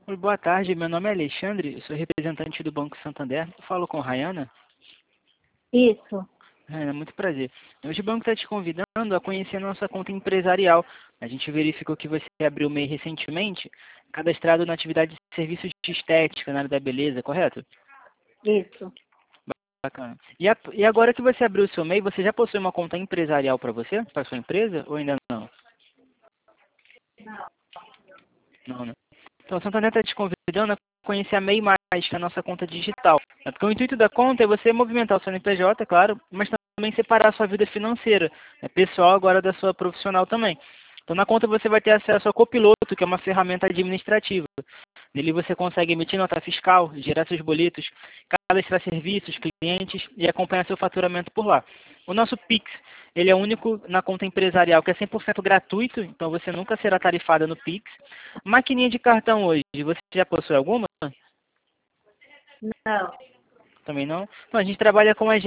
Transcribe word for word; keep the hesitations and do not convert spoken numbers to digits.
Oi, boa tarde, meu nome é Alexandre, eu sou representante do Banco Santander. Eu falo com Rayana. Isso. Rayana, muito prazer. Hoje o banco está te convidando a conhecer a nossa conta empresarial. A gente verificou que você abriu o M E I recentemente, cadastrado na atividade de serviços de estética na área da beleza, correto? Isso. Bacana. E, a, e agora que você abriu o seu M E I, você já possui uma conta empresarial para você, para sua empresa, ou ainda não? Não. Não, né? Então, o Santander está te convidando a conhecer a M E I Mais, que é a nossa conta digital. É porque o intuito da conta é você movimentar o seu C N P J, claro, mas também separar a sua vida financeira, né, pessoal agora da sua profissional também. Então, na conta você vai ter acesso ao Copiloto, que é uma ferramenta administrativa. Nele você consegue emitir nota fiscal, gerar seus boletos, cadastrar serviços, clientes e acompanhar seu faturamento por lá. O nosso Pix, ele é único na conta empresarial, que é cem por cento gratuito, então você nunca será tarifada no Pix. Maquininha de cartão hoje, você já possui alguma? Não. Também não? Então, a gente trabalha com as